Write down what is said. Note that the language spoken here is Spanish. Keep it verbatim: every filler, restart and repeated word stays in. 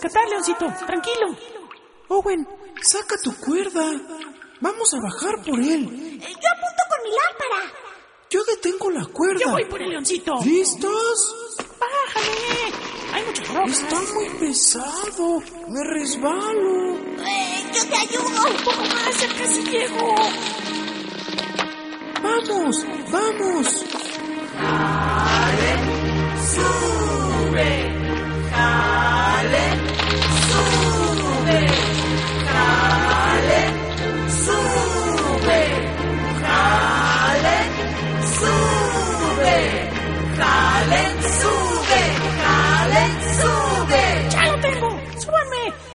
rescatar, Leoncito. Tranquilo. Owen, saca tu cuerda. Vamos a bajar por él. Eh, yo apunto con mi lámpara. Yo detengo la cuerda. Yo voy por el Leoncito. ¿Listos? ¡Bájale! Hay muchas rocas. Está muy pesado. Me resbalo. Eh, yo te ayudo. Un poco más, ya casi llego. Vamos, vamos. ¡Sube!